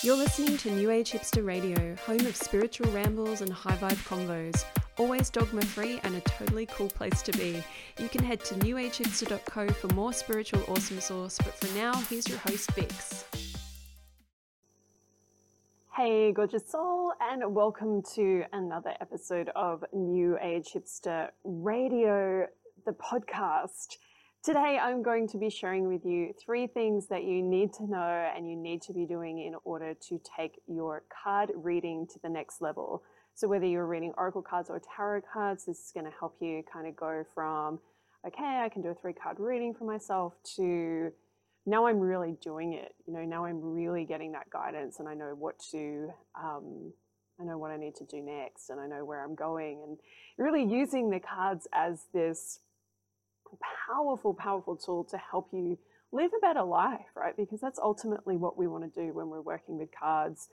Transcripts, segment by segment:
You're listening to New Age Hipster Radio, home of spiritual rambles and high vibe convos. Always dogma free and a totally cool place to be. You can head to newagehipster.co for more spiritual awesome sauce, but for now, here's your host, Vix. Hey, gorgeous soul, and welcome to another episode of New Age Hipster Radio, the podcast. Today, I'm going to be sharing with you 3 things that you need to know and you need to be doing in order to take your card reading to the next level. So whether you're reading oracle cards or tarot cards, this is going to help you kind of go from, okay, I can do a 3-card reading for myself, to now I'm really doing it. Now I'm really getting that guidance, and I know what to, I know what I need to do next, and I know where I'm going, and really using the cards as this powerful tool to help you live a better life, right? Because that's ultimately what we want to do when we're working with cards.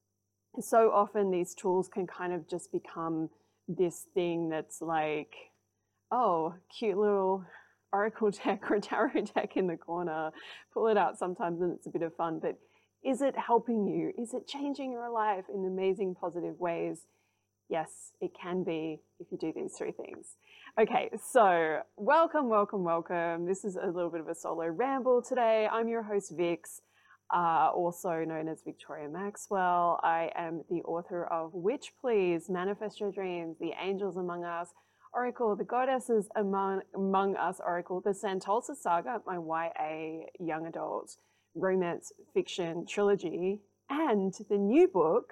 So often these tools can kind of just become this thing that's like, oh, cute little oracle deck or tarot deck in the corner. Pull it out sometimes and it's a bit of fun, but is it helping you? Is it changing your life in amazing positive ways? Yes, it can be if you do these 3 things. Okay, so welcome. This is a little bit of a solo ramble today. I'm your host, Vix, also known as Victoria Maxwell. I am the author of Witch Please, Manifest Your Dreams, The Angels Among Us, Oracle, The Goddesses Among Us Oracle, The Santolsa Saga, my YA young adult romance fiction trilogy, and the new book,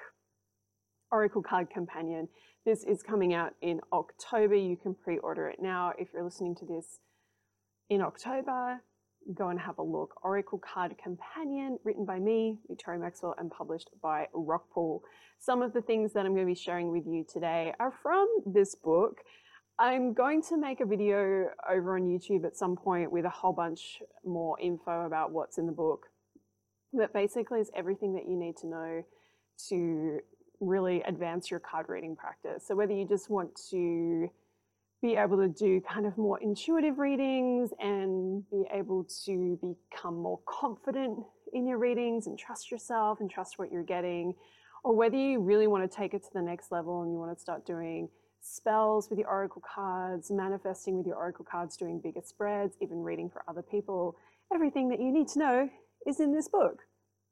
Oracle Card Companion. This is coming out in October. You can pre-order it now. If you're listening to this in October, go and have a look. Oracle Card Companion, written by me, Victoria Maxwell, and published by Rockpool. Some of the things that I'm going to be sharing with you today are from this book. I'm going to make a video over on YouTube at some point with a whole bunch more info about what's in the book. But basically, it's everything that you need to know to really advance your card reading practice. So whether you just want to be able to do kind of more intuitive readings and be able to become more confident in your readings and trust yourself and trust what you're getting, or whether you really want to take it to the next level and you want to start doing spells with your oracle cards, manifesting with your oracle cards, doing bigger spreads, even reading for other people, everything that you need to know is in this book.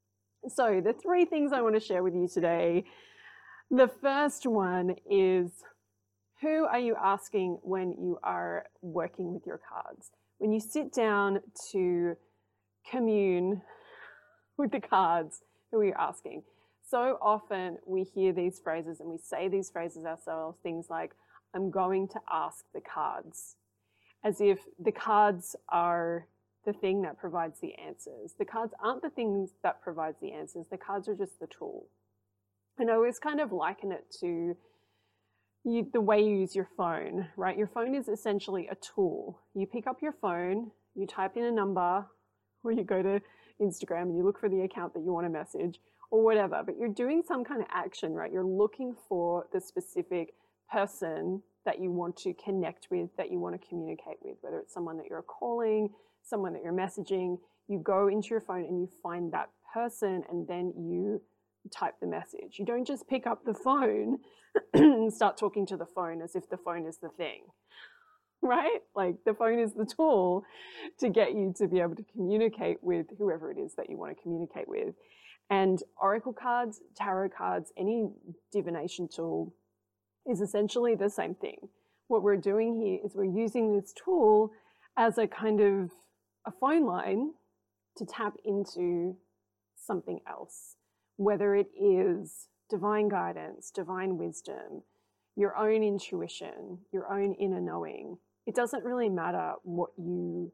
So the 3 things I want to share with you today. The first one is, who are you asking when you are working with your cards? When you sit down to commune with the cards, who are you asking? So often we hear these phrases and we say these phrases ourselves, things like, I'm going to ask the cards, as if the cards are the thing that provides the answers. The cards aren't the things that provides the answers. The cards are just the tool. And I always kind of liken it to the way you use your phone, right? Your phone is essentially a tool. You pick up your phone, you type in a number, or you go to Instagram and you look for the account that you want to message, or whatever, but you're doing some kind of action, right? You're looking for the specific person that you want to connect with, that you want to communicate with, whether it's someone that you're calling, someone that you're messaging. You go into your phone and you find that person, and then you type the message. You don't just pick up the phone and start talking to the phone as if the phone is the thing, right? Like, the phone is the tool to get you to be able to communicate with whoever it is that you want to communicate with. And oracle cards, tarot cards, any divination tool is essentially the same thing. What we're doing here is we're using this tool as a kind of a phone line to tap into something else, whether it is divine guidance, divine wisdom, your own intuition, your own inner knowing. It doesn't really matter what you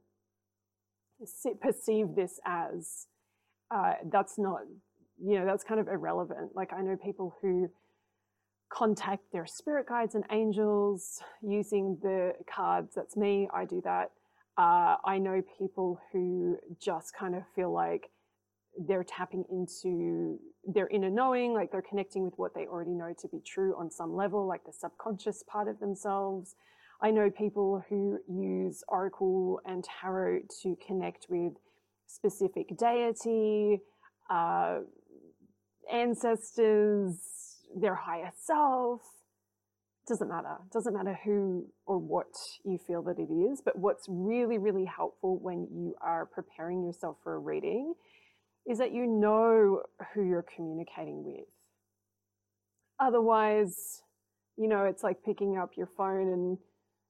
perceive this as. That's not, that's kind of irrelevant. Like, I know people who contact their spirit guides and angels using the cards. That's me. I do that. I know people who just kind of feel like they're tapping into their inner knowing, like they're connecting with what they already know to be true on some level, like the subconscious part of themselves. I know people who use oracle and tarot to connect with specific deity, ancestors, their higher self. Doesn't matter. Doesn't matter who or what you feel that it is, but what's really, really helpful when you are preparing yourself for a reading is that you know who you're communicating with. Otherwise, you know, it's like picking up your phone and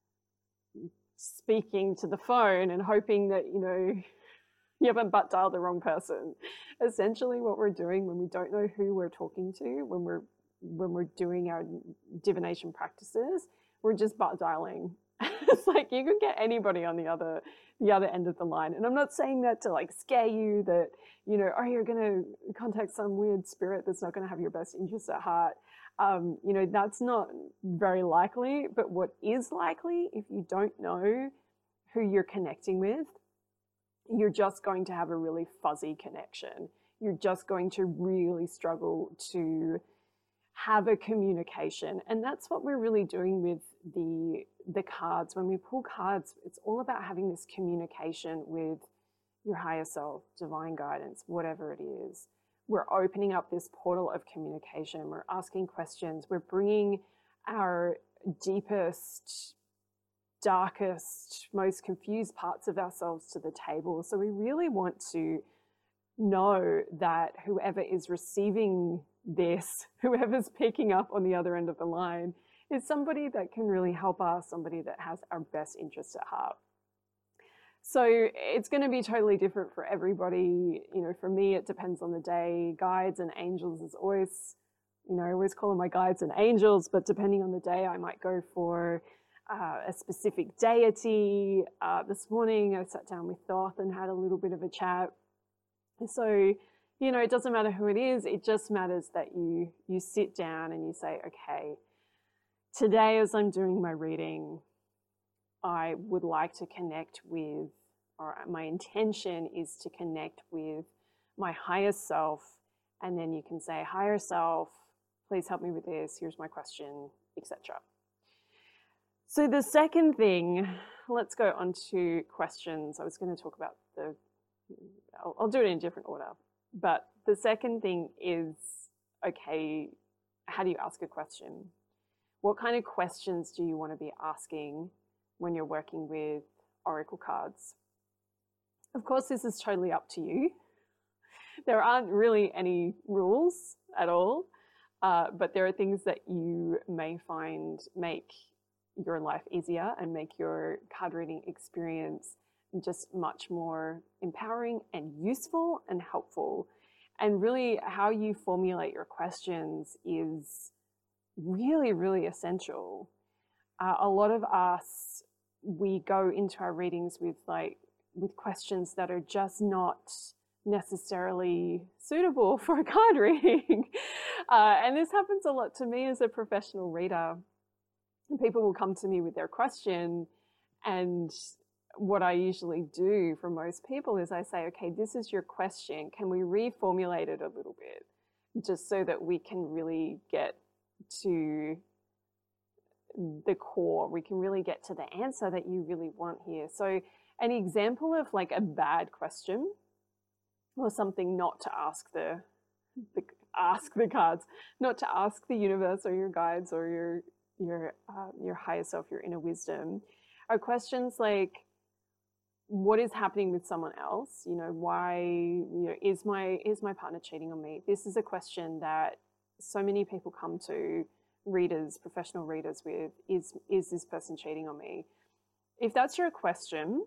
speaking to the phone and hoping that, you know, you haven't butt dialed the wrong person. Essentially what we're doing when we don't know who we're talking to, when we're doing our divination practices, we're just butt dialing. It's like you could get anybody on the other end of the line. And I'm not saying that to like scare you that, you know, oh, you're going to contact some weird spirit that's not going to have your best interests at heart. You know, that's not very likely, but what is likely, if you don't know who you're connecting with, you're just going to have a really fuzzy connection. You're just going to really struggle to have a communication. And that's what we're really doing with the cards. When we pull cards, it's all about having this communication with your higher self, divine guidance, whatever it is. We're opening up this portal of communication. We're asking questions. We're bringing our deepest, darkest, most confused parts of ourselves to the table. So we really want to know that whoever is receiving this, whoever's picking up on the other end of the line, is somebody that can really help us, somebody that has our best interests at heart. So it's going to be totally different for everybody. You know, for me, it depends on the day. Guides and angels is always, you know, I always call them my guides and angels, but depending on the day, I might go for a specific deity. This morning, I sat down with Thoth and had a little bit of a chat. So, you know, it doesn't matter who it is. It just matters that you sit down and you say, okay, today as I'm doing my reading, I would like to connect with, or my intention is to connect with my higher self. And then you can say, higher self, please help me with this. Here's my question, etc. So the second thing, let's go on to questions. I was going to talk about I'll do it in a different order. But the second thing is, okay, how do you ask a question? What kind of questions do you want to be asking when you're working with oracle cards? Of course, this is totally up to you. There aren't really any rules at all, but there are things that you may find make your life easier and make your card reading experience just much more empowering and useful and helpful. And really how you formulate your questions is really, really essential. A lot of us, we go into our readings with questions that are just not necessarily suitable for a card reading. And this happens a lot to me as a professional reader. People will come to me with their question, and what I usually do for most people is I say, okay, this is your question. Can we reformulate it a little bit just so that we can really get to the core? We can really get to the answer that you really want here. So an example of like a bad question or something not to ask ask the cards, not to ask the universe or your guides or your higher self, your inner wisdom, are questions like, what is happening with someone else? You know, why, you know, is my partner cheating on me? This is a question that so many people come to readers, professional readers with, is this person cheating on me? If that's your question,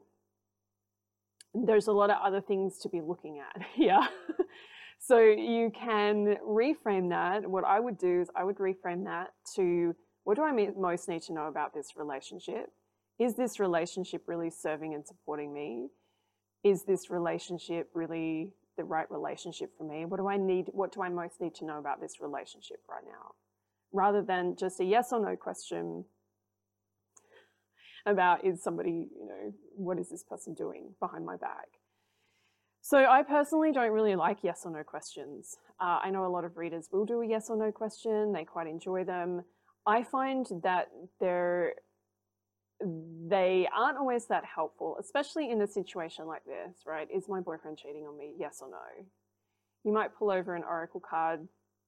there's a lot of other things to be looking at here. So you can reframe that. What I would do is I would reframe that to, what do I most need to know about this relationship? Is this relationship really serving and supporting me? Is this relationship really the right relationship for me? What do I most need to know about this relationship right now? Rather than just a yes or no question about, is somebody, you know, what is this person doing behind my back? So I personally don't really like yes or no questions. I know a lot of readers will do a yes or no question. They quite enjoy them. I find that they aren't always that helpful, especially in a situation like this, right? Is my boyfriend cheating on me? Yes or no? You might pull over an oracle card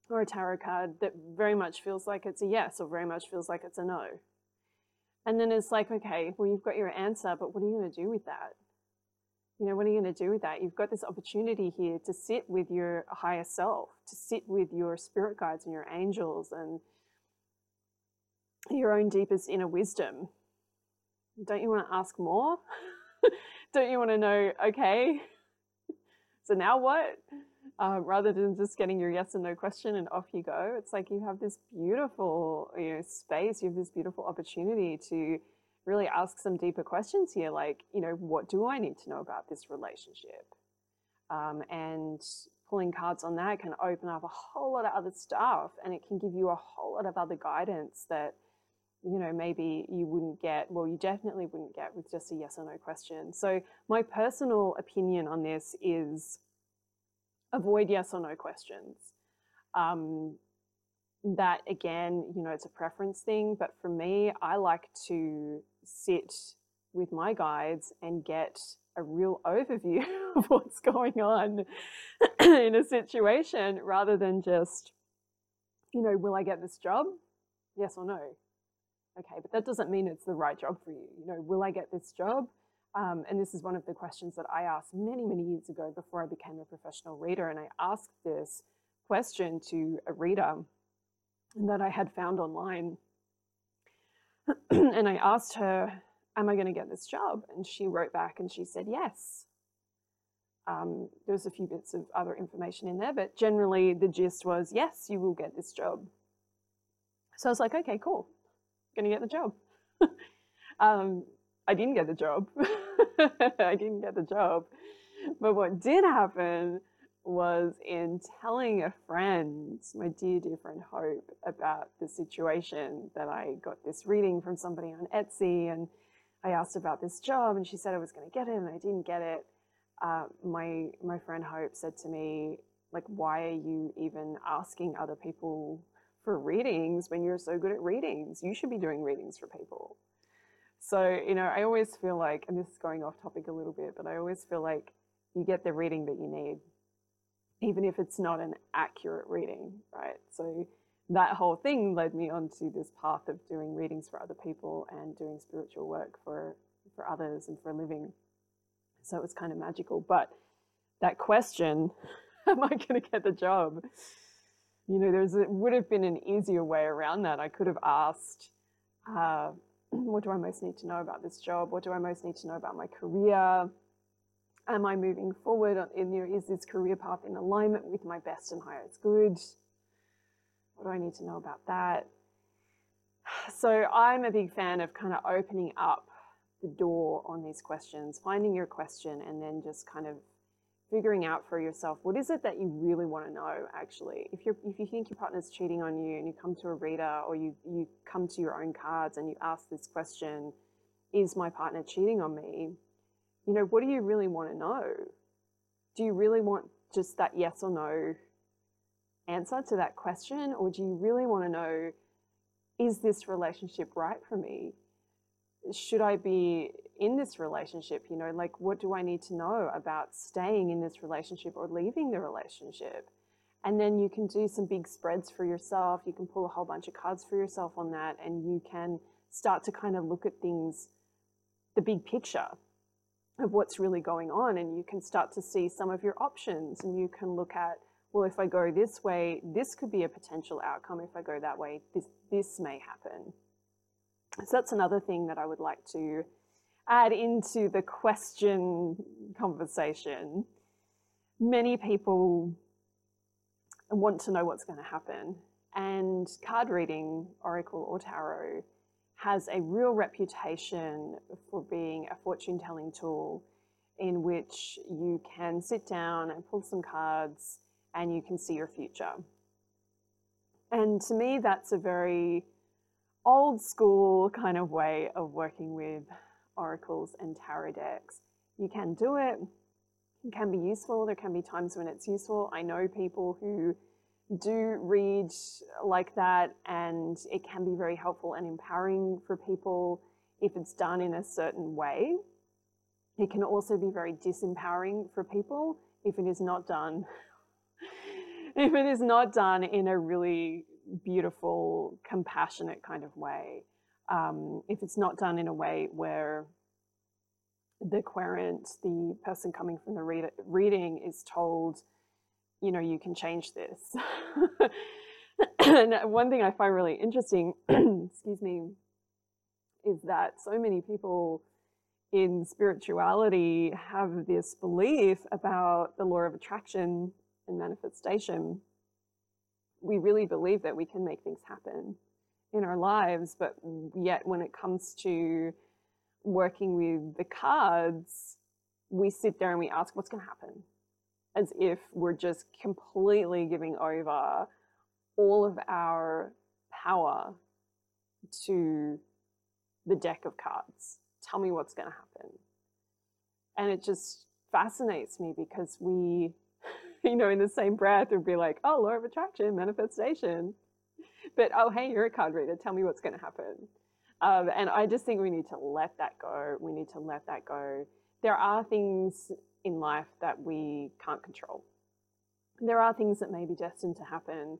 or a tarot card that very much feels like it's a yes or very much feels like it's a no. And then it's like, okay, well, you've got your answer, but what are you going to do with that? You know, what are you going to do with that? You've got this opportunity here to sit with your higher self, to sit with your spirit guides and your angels and your own deepest inner wisdom. Don't you want to ask more? Don't you want to know, okay, so now what? Rather than just getting your yes and no question and off you go, it's like you have this beautiful, space, you have this beautiful opportunity to really ask some deeper questions here, like, what do I need to know about this relationship? And pulling cards on that can open up a whole lot of other stuff, and it can give you a whole lot of other guidance that, maybe you wouldn't get, well, you definitely wouldn't get with just a yes or no question. So my personal opinion on this is avoid yes or no questions. That again, it's a preference thing, but for me, I like to sit with my guides and get a real overview of what's going on in a situation rather than just, will I get this job? Yes or no? Okay, but that doesn't mean it's the right job for you. Will I get this job? And this is one of the questions that I asked many, many years ago before I became a professional reader. And I asked this question to a reader that I had found online. And I asked her, am I going to get this job? And she wrote back and she said, yes. There was a few bits of other information in there, but generally the gist was, yes, you will get this job. So I was like, okay, cool. Going to get the job. I didn't get the job. I didn't get the job. But what did happen was, in telling a friend, my dear, dear friend Hope, about the situation, that I got this reading from somebody on Etsy, and I asked about this job and she said I was going to get it and I didn't get it. My friend Hope said to me, like, why are you even asking other people for readings when you're so good at readings? You should be doing readings for people. So, I always feel like, and this is going off topic a little bit, but I always feel like you get the reading that you need, even if it's not an accurate reading, right? So that whole thing led me onto this path of doing readings for other people and doing spiritual work for others and for a living. So it was kind of magical. But that question, am I going to get the job? It would have been an easier way around that. I could have asked, what do I most need to know about this job? What do I most need to know about my career? Am I moving forward? Is this career path in alignment with my best and highest good? What do I need to know about that? So I'm a big fan of kind of opening up the door on these questions, finding your question, and then just kind of figuring out for yourself, what is it that you really want to know, actually? If you think your partner's cheating on you and you come to a reader, or you come to your own cards and you ask this question, is my partner cheating on me? What do you really want to know? Do you really want just that yes or no answer to that question? Or do you really want to know, is this relationship right for me? Should I be in this relationship? What do I need to know about staying in this relationship or leaving the relationship? And then you can do some big spreads for yourself. You can pull a whole bunch of cards for yourself on that, and you can start to kind of look at things, the big picture of what's really going on, and you can start to see some of your options, and you can look at, well, if I go this way, this could be a potential outcome. If I go that way, this may happen. So that's another thing that I would like to add into the question conversation. Many people want to know what's going to happen, and card reading, oracle or tarot, has a real reputation for being a fortune-telling tool in which you can sit down and pull some cards and you can see your future. And to me, that's a very old school kind of way of working with oracles and tarot decks. You can do it. It can be useful. There can be times when it's useful. I know people who do read like that, and it can be very helpful and empowering for people if it's done in a certain way. It can also be very disempowering for people if it is not done if it is not done in a really beautiful, compassionate kind of way, if it's not done in a way where the querent, the person coming from the reading, is told, you know, you can change this. And one thing I find really interesting, excuse me, is that so many people in spirituality have this belief about the law of attraction and manifestation. We really believe that we can make things happen in our lives, but yet when it comes to working with the cards, we sit there and we ask, what's going to happen? As if we're just completely giving over all of our power to the deck of cards. Tell me what's going to happen. And it just fascinates me because we, you know, in the same breath would be like, oh, law of attraction, manifestation. But, oh, hey, you're a card reader. Tell me what's going to happen. And I just think we need to let that go. We need to let that go. There are things in life that we can't control. There are things that may be destined to happen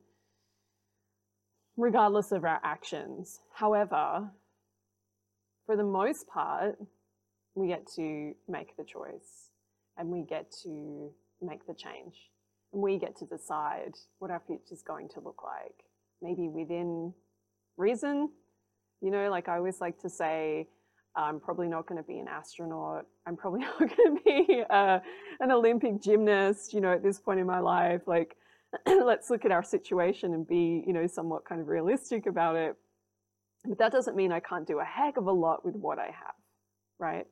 regardless of our actions. However, for the most part, we get to make the choice and we get to make the change. And we get to decide what our future is going to look like. Maybe within reason. You know, like I always like to say, I'm probably not going to be an astronaut. I'm probably not going to be an Olympic gymnast, you know, at this point in my life. Like, let's look at our situation and be, you know, somewhat kind of realistic about it. But that doesn't mean I can't do a heck of a lot with what I have, right?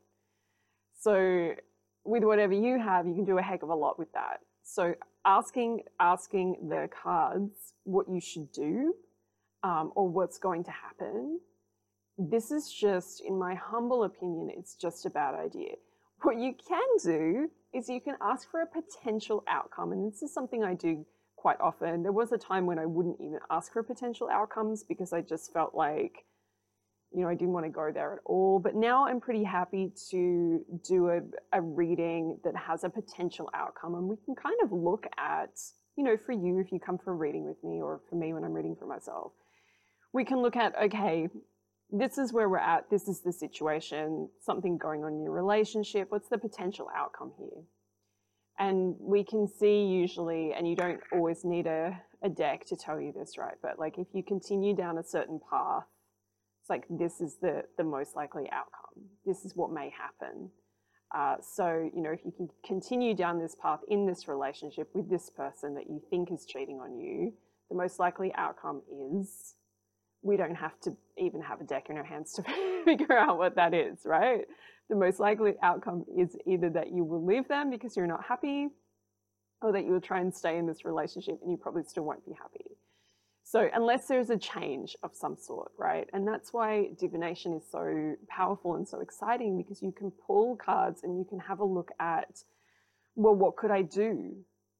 So with whatever you have, you can do a heck of a lot with that. So asking the cards what you should do or what's going to happen, this is just, in my humble opinion, it's just a bad idea. What you can do is you can ask for a potential outcome. And this is something I do quite often. There was a time when I wouldn't even ask for potential outcomes because I just felt like, you know, I didn't want to go there at all. But now I'm pretty happy to do a reading that has a potential outcome. And we can kind of look at, you know, for you, if you come for a reading with me, or for me when I'm reading for myself, we can look at, okay, this is where we're at. This is the situation, something going on in your relationship. What's the potential outcome here? And we can see usually, and you don't always need a deck to tell you this, right? But like if you continue down a certain path, it's like this is the most likely outcome. This is what may happen. So, you know, if you can continue down this path in this relationship with this person that you think is cheating on you, the most likely outcome is, we don't have to even have a deck in our hands to figure out what that is, right? The most likely outcome is either that you will leave them because you're not happy, or that you will try and stay in this relationship and you probably still won't be happy. So unless there's a change of some sort, right? And that's why divination is so powerful and so exciting, because you can pull cards and you can have a look at, well, what could I do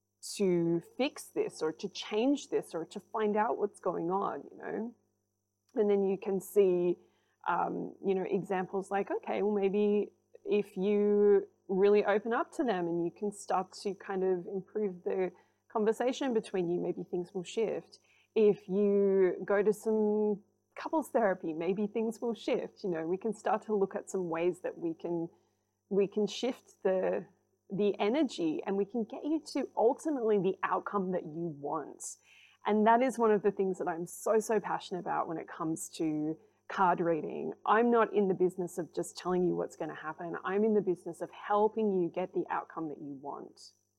to fix this or to change this or to find out what's going on, you know? And then you can see, you know, examples like, okay, well, maybe if you really open up to them and you can start to kind of improve the conversation between you, maybe things will shift. If you go to some couples therapy, maybe things will shift. You know, we can start to look at some ways that we can shift the energy, and we can get you to ultimately the outcome that you want. And that is one of the things that I'm so passionate about when it comes to card reading. I'm not in the business of just telling you what's going to happen. I'm in the business of helping you get the outcome that you want.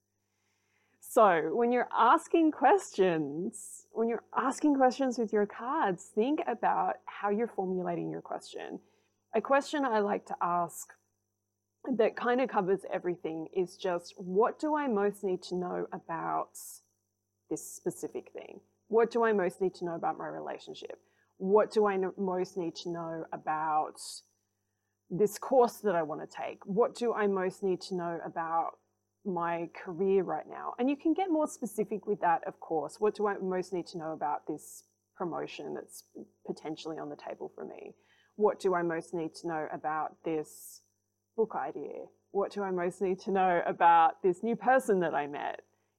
So when you're asking questions with your cards, think about how you're formulating your question. A question I like to ask that kind of covers everything is just, what do I most need to know about this specific thing? What do I most need to know about my relationship? What do I most need to know about this course that I want to take? What do I most need to know about my career right now? And you can get more specific with that, of course. What do I most need to know about this promotion that's potentially on the table for me? What do I most need to know about this book idea? What do I most need to know about this new person that I met?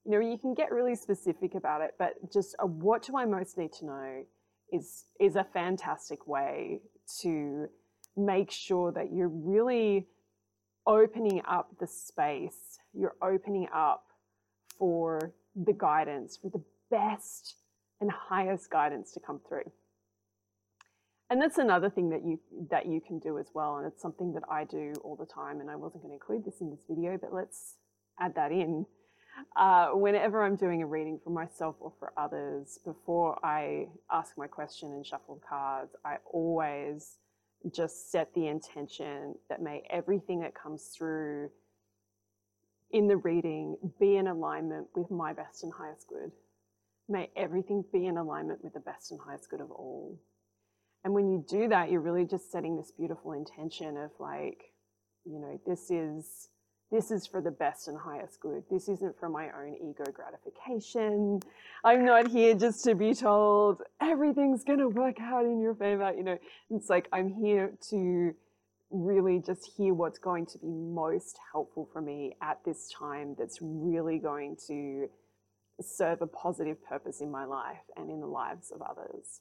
you can get really specific about it, but just a what do I most need to know is a fantastic way to make sure that you're really opening up the space, you're opening up for the guidance, for the best and highest guidance to come through. And that's another thing that you can do as well, and it's something that I do all the time, and I wasn't going to include this in this video, but let's add that in. Whenever I'm doing a reading for myself or for others, before I ask my question and shuffle cards, I always just set the intention that may everything that comes through in the reading be in alignment with my best and highest good. May everything be in alignment with the best and highest good of all. And when you do that, you're really just setting this beautiful intention of like, this is for the best and highest good. This isn't for my own ego gratification. I'm not here just to be told everything's going to work out in your favor. It's like I'm here to really just hear what's going to be most helpful for me at this time, that's really going to serve a positive purpose in my life and in the lives of others.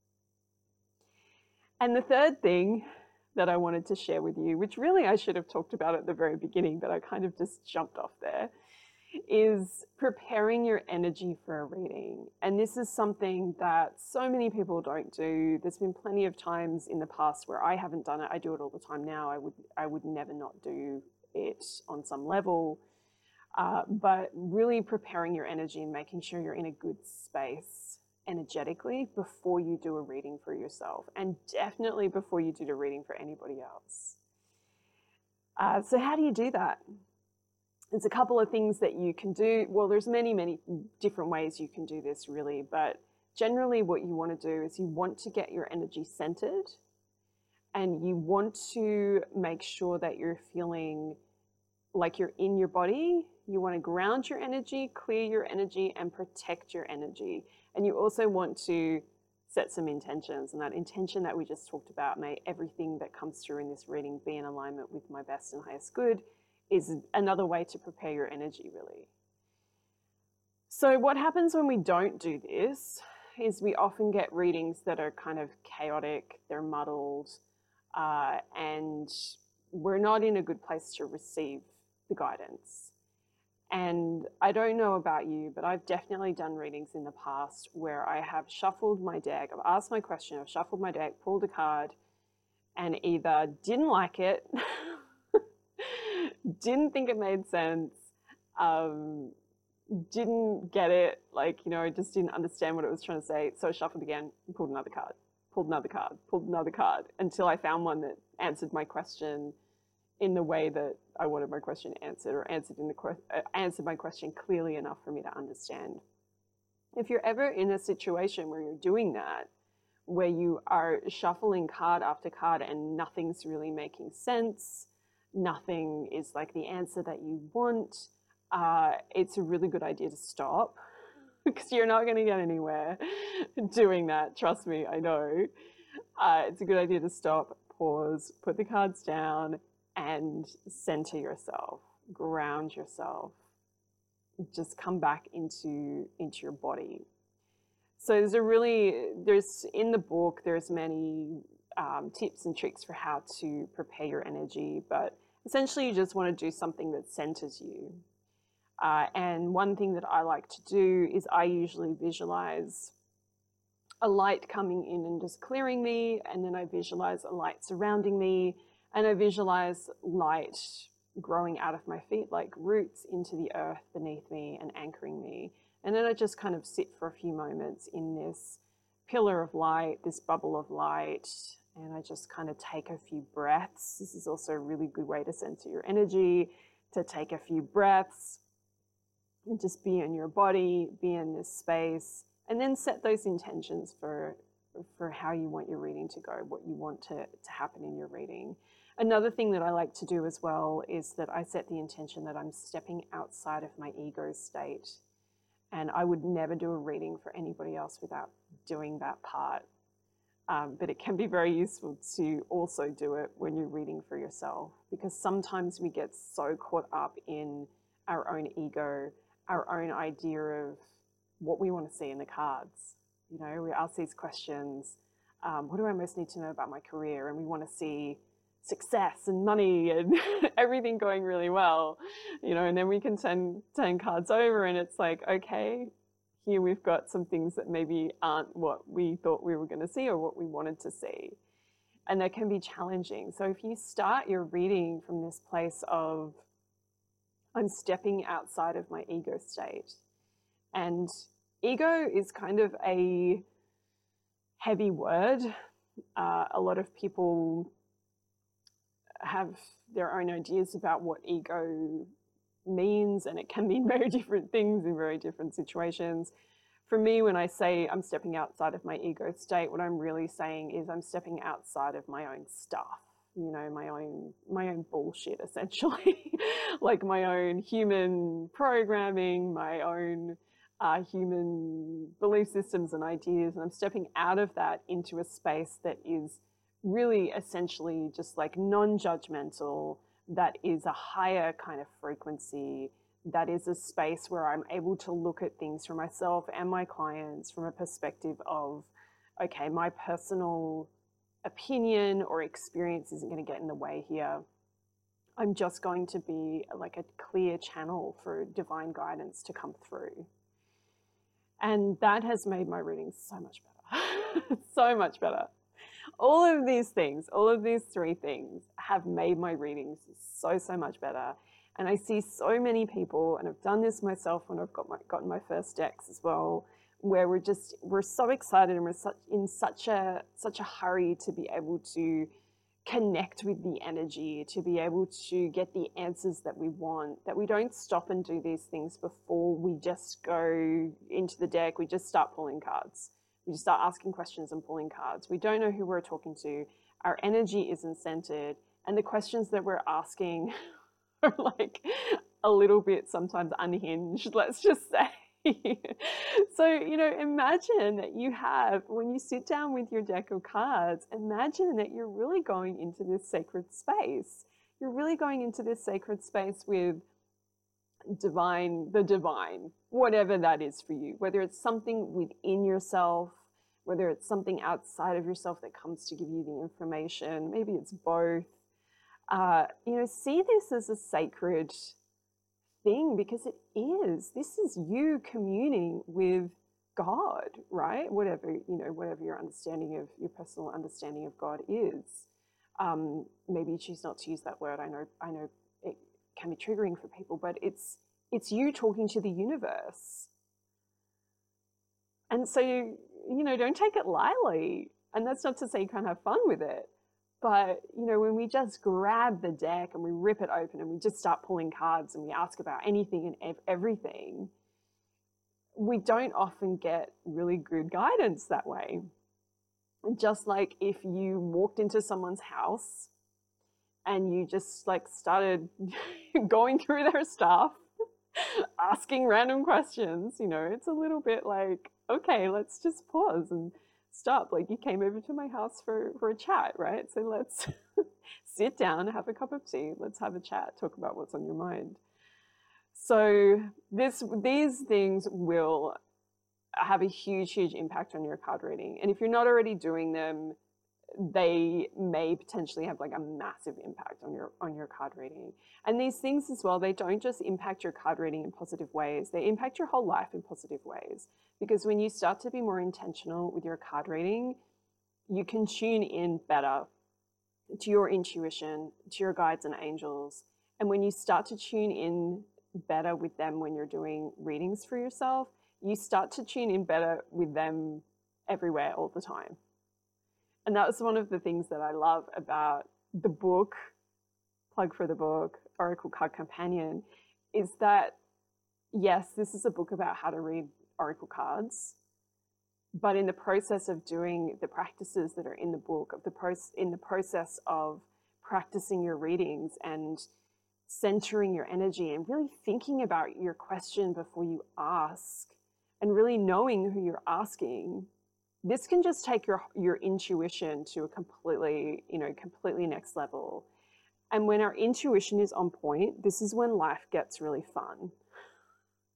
And the third thing that I wanted to share with you, which really I should have talked about at the very beginning, but I kind of just jumped off there, is preparing your energy for a reading. And this is something that so many people don't do. There's been plenty of times in the past where I haven't done it. I do it all the time now. I would never not do it on some level. But really preparing your energy and making sure you're in a good space energetically before you do a reading for yourself, and definitely before you do a reading for anybody else. So how do you do that? There's a couple of things that you can do. Well, there's many different ways you can do this really, but generally what you want to do is you want to get your energy centered, and you want to make sure that you're feeling like you're in your body. You want to ground your energy, clear your energy, and protect your energy. And you also want to set some intentions. And that intention that we just talked about, may everything that comes through in this reading be in alignment with my best and highest good, is another way to prepare your energy, really. So what happens when we don't do this is we often get readings that are kind of chaotic, they're muddled, and we're not in a good place to receive the guidance. And I don't know about you, but I've definitely done readings in the past where I have shuffled my deck, I've asked my question, I've shuffled my deck, pulled a card, and either didn't like it, didn't think it made sense, didn't get it, just didn't understand what it was trying to say. So I shuffled again and pulled another card, pulled another card, pulled another card, until I found one that answered my question in the way that I wanted my question answered, or answered my question clearly enough for me to understand. If you're ever in a situation where you're doing that, where you are shuffling card after card and nothing's really making sense, nothing is like the answer that you want, it's a really good idea to stop, because you're not going to get anywhere doing that. Trust me, I know. It's a good idea to stop, pause, put the cards down, and center yourself, ground yourself, just come back into your body. So there's in the book, there's many tips and tricks for how to prepare your energy, but essentially you just want to do something that centers you. And one thing that I like to do is I usually visualize a light coming in and just clearing me, and then I visualize a light surrounding me, and I visualize light growing out of my feet like roots into the earth beneath me and anchoring me. And then I just kind of sit for a few moments in this pillar of light, this bubble of light, and I just kind of take a few breaths. This is also a really good way to center your energy, to take a few breaths and just be in your body, be in this space, and then set those intentions for how you want your reading to go, what you want to happen in your reading. Another thing that I like to do as well is that I set the intention that I'm stepping outside of my ego state. And I would never do a reading for anybody else without doing that part. But it can be very useful to also do it when you're reading for yourself, because sometimes we get so caught up in our own ego our own idea of what we want to see in the cards. You know, we ask these questions, what do I most need to know about my career? And we want to see success and money and everything going really well, you know, and then we can turn cards over and it's like, okay, here we've got some things that maybe aren't what we thought we were going to see or what we wanted to see. And that can be challenging. So if you start your reading from this place of, I'm stepping outside of my ego state, and ego is kind of a heavy word. A lot of people have their own ideas about what ego means, and it can mean very different things in very different situations. For me, when I say I'm stepping outside of my ego state, what I'm really saying is I'm stepping outside of my own stuff, you know, my own bullshit, essentially, like my own human programming, my own human belief systems and ideas. And I'm stepping out of that into a space that is really essentially just like non-judgmental, that is a higher kind of frequency, that is a space where I'm able to look at things for myself and my clients from a perspective of, okay, my personal opinion or experience isn't going to get in the way here. I'm just going to be like a clear channel for divine guidance to come through. And that has made my readings so much better, so much better. All of these things, all of these three things have made my readings so, so much better. And I see so many people, and I've done this myself when I've gotten my first decks as well, where we're so excited and we're in such a hurry to be able to connect with the energy, to be able to get the answers that we want, that we don't stop and do these things before we just go into the deck. We just start pulling cards. We just start asking questions and pulling cards. We don't know who we're talking to. Our energy isn't centered. And the questions that we're asking are like a little bit sometimes unhinged, let's just say. So, you know, imagine that you have, when you sit down with your deck of cards, imagine that you're really going into this sacred space. You're really going into this sacred space with the divine, whatever that is for you, whether it's something within yourself, whether it's something outside of yourself that comes to give you the information, maybe it's both. You know, see this as a sacred thing, because it is. This is you communing with God, right? Whatever, you know, whatever your understanding of, your personal understanding of God is. Maybe you choose not to use that word. I know it can be triggering for people, but it's you talking to the universe. And so, you know, don't take it lightly. And that's not to say you can't have fun with it. But, you know, when we just grab the deck and we rip it open and we just start pulling cards and we ask about anything and everything, we don't often get really good guidance that way. Just like if you walked into someone's house and you just like started going through their stuff, asking random questions, you know, it's a little bit like, okay, let's just pause and stop. Like, you came over to my house for a chat, right? So let's sit down, have a cup of tea, let's have a chat, talk about what's on your mind. So these things will have a huge, huge impact on your card reading. And if you're not already doing them, they may potentially have like a massive impact on your card reading. And these things as well, they don't just impact your card reading in positive ways, they impact your whole life in positive ways. Because when you start to be more intentional with your card reading, you can tune in better to your intuition, to your guides and angels. And when you start to tune in better with them when you're doing readings for yourself, you start to tune in better with them everywhere all the time. And that was one of the things that I love about the book, plug for the book, Oracle Card Companion, is that, yes, this is a book about how to read Oracle cards, but in the process of doing the practices that are in the book, in the process of practicing your readings and centering your energy and really thinking about your question before you ask and really knowing who you're asking, this can just take your intuition to a completely next level. And when our intuition is on point, this is when life gets really fun.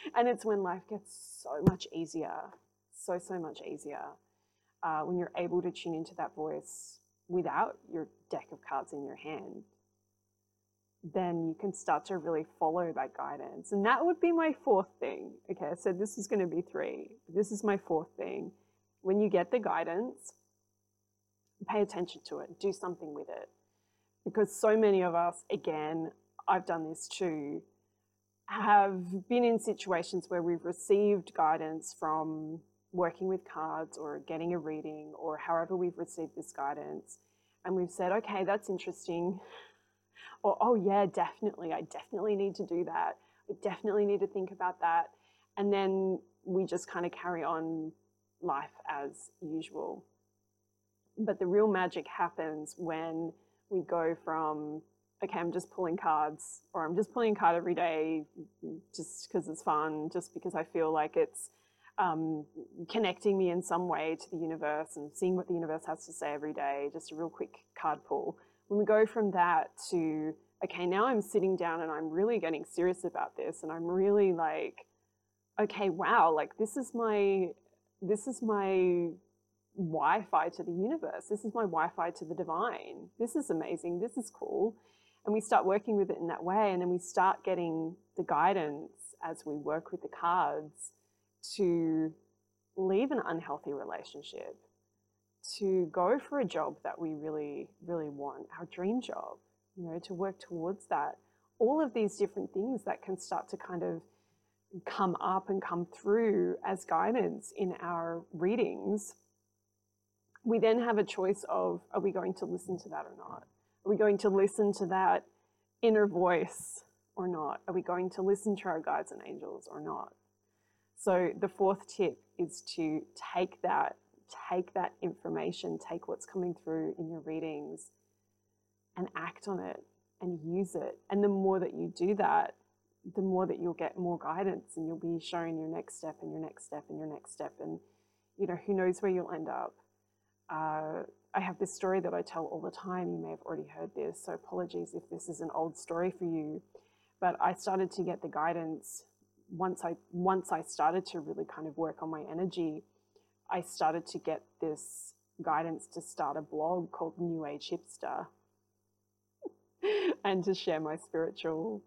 And it's when life gets so much easier, so much easier, when you're able to tune into that voice without your deck of cards in your hand. Then you can start to really follow that guidance. And that would be my fourth thing. Okay, I said this is going to be 3. This is my fourth thing. When you get the guidance, pay attention to it, do something with it. Because so many of us, again, I've done this too, have been in situations where we've received guidance from working with cards or getting a reading or however we've received this guidance. And we've said, okay, that's interesting. Or, oh yeah, definitely, I definitely need to do that. I definitely need to think about that. And then we just kind of carry on life as usual. But the real magic happens when we go from, okay, I'm just pulling cards, or I'm just pulling a card every day just because it's fun, just because I feel like it's connecting me in some way to the universe and seeing what the universe has to say every day, just a real quick card pull. When we go from that to, okay, now I'm sitting down and I'm really getting serious about this, and I'm really like, okay, wow, like this is my Wi-Fi to the universe. This is my Wi-Fi to the divine. This is amazing. This is cool. And we start working with it in that way. And then we start getting the guidance as we work with the cards to leave an unhealthy relationship, to go for a job that we really, really want, our dream job, to work towards that. All of these different things that can start to kind of come up and come through as guidance in our readings. We then have a choice of, are we going to listen to that or not? Are we going to listen to that inner voice or not? Are we going to listen to our guides and angels or not? So the fourth tip is to take that information, take what's coming through in your readings and act on it and use it. And the more that you do that, the more that you'll get more guidance, and you'll be shown your next step and your next step and your next step. And, who knows where you'll end up. I have this story that I tell all the time. You may have already heard this, so apologies if this is an old story for you. But I started to get the guidance once I started to really kind of work on my energy. I started to get this guidance to start a blog called New Age Hipster and to share my spiritual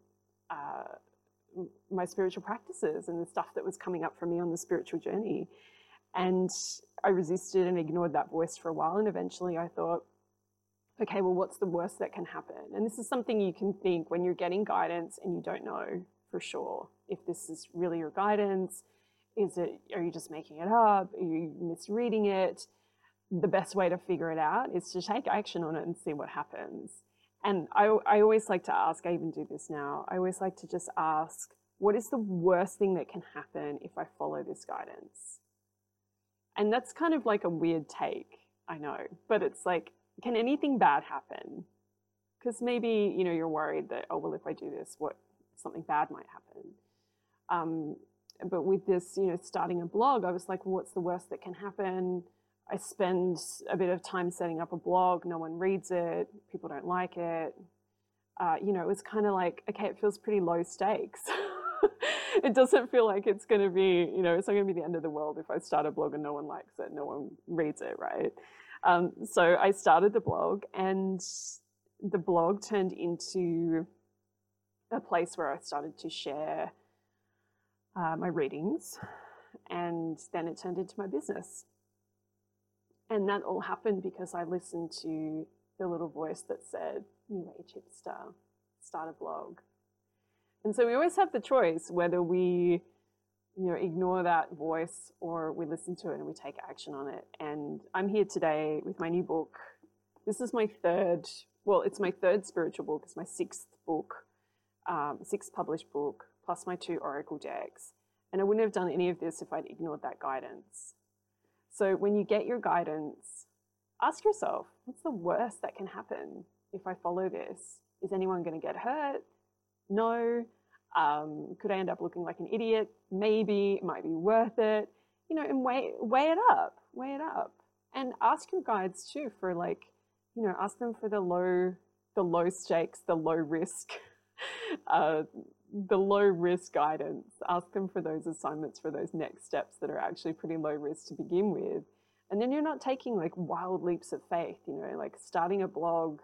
practices and the stuff that was coming up for me on the spiritual journey. And I resisted and ignored that voice for a while. And eventually I thought, okay, well, what's the worst that can happen? And this is something you can think when you're getting guidance and you don't know for sure if this is really your guidance. Are you just making it up? Are you misreading it? The best way to figure it out is to take action on it and see what happens. And I always like to ask, I even do this now, I always like to just ask, what is the worst thing that can happen if I follow this guidance? And that's kind of like a weird take, I know, but it's like, can anything bad happen? Because maybe, you're worried that, oh, well, if I do this, something bad might happen. But with this, starting a blog, I was like, well, what's the worst that can happen? I spend a bit of time setting up a blog. No one reads it. People don't like it. It was kind of like, okay, it feels pretty low stakes. It doesn't feel like it's going to be, it's not going to be the end of the world if I start a blog and no one likes it, no one reads it, right? So I started the blog, and the blog turned into a place where I started to share my readings, and then it turned into my business. And that all happened because I listened to the little voice that said, New Age Hipster, start a blog. And so we always have the choice whether we, ignore that voice or we listen to it and we take action on it. And I'm here today with my new book. This is my it's my third spiritual book. It's my sixth book, sixth published book, plus my 2 oracle decks. And I wouldn't have done any of this if I'd ignored that guidance. So when you get your guidance, ask yourself, what's the worst that can happen if I follow this? Is anyone going to get hurt? No. Could I end up looking like an idiot? Maybe. It might be worth it. And weigh it up. Weigh it up. And ask your guides too for ask them for the low stakes, the low risk the low risk guidance. Ask them for those assignments, for those next steps that are actually pretty low risk to begin with. And then you're not taking like wild leaps of faith, you know, like starting a blog.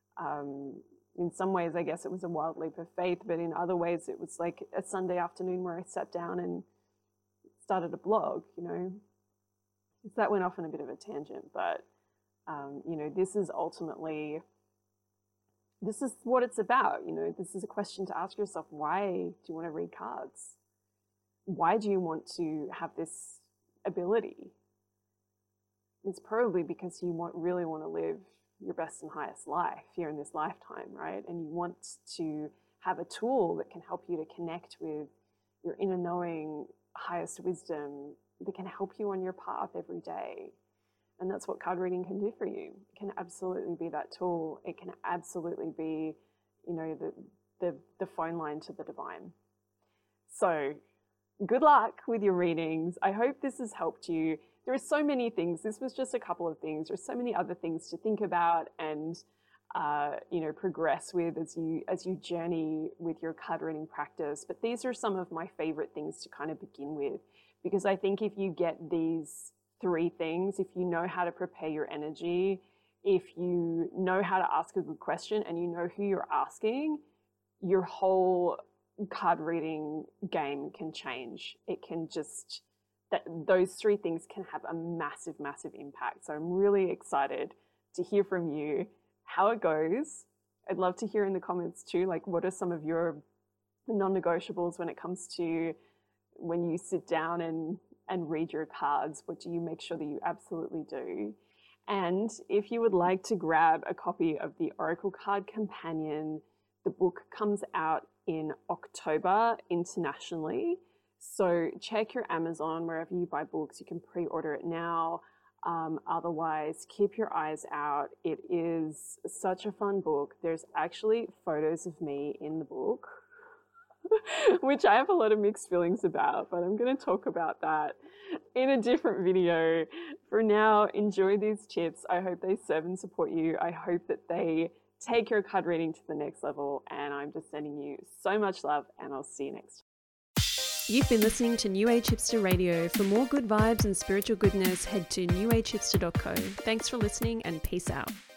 In some ways, I guess it was a wild leap of faith, but in other ways, it was like a Sunday afternoon where I sat down and started a blog, you know. So that went off on a bit of a tangent, but, you know, this is ultimately, this is what it's about, you know. This is a question to ask yourself. Why do you want to read cards? Why do you want to have this ability? It's probably because you really want to live your best and highest life here in this lifetime, right? And you want to have a tool that can help you to connect with your inner knowing, highest wisdom, that can help you on your path every day. And that's what card reading can do for you. It can absolutely be that tool. It can absolutely be, you know, the phone line to the divine. So good luck with your readings. I hope this has helped you. There are so many things. This was just a couple of things. There's so many other things to think about and you know, progress with as you journey with your card reading practice. But these are some of my favorite things to kind of begin with, because I think if you get these 3 things, if you know how to prepare your energy, if you know how to ask a good question and you know who you're asking, your whole card reading game can change. It can just, those 3 things can have a massive, massive impact. So I'm really excited to hear from you how it goes. I'd love to hear in the comments too, like what are some of your non-negotiables when it comes to when you sit down and read your cards? What do you make sure that you absolutely do? And if you would like to grab a copy of the Oracle Card Companion, the book comes out in October internationally. So check your Amazon, wherever you buy books, you can pre-order it now. Otherwise, keep your eyes out. It is such a fun book. There's actually photos of me in the book, which I have a lot of mixed feelings about, but I'm going to talk about that in a different video. For now, enjoy these tips. I hope they serve and support you. I hope that they take your card reading to the next level, and I'm just sending you so much love, and I'll see you next time. You've been listening to New Age Hipster Radio. For more good vibes and spiritual goodness, head to newagehipster.co. Thanks for listening and peace out.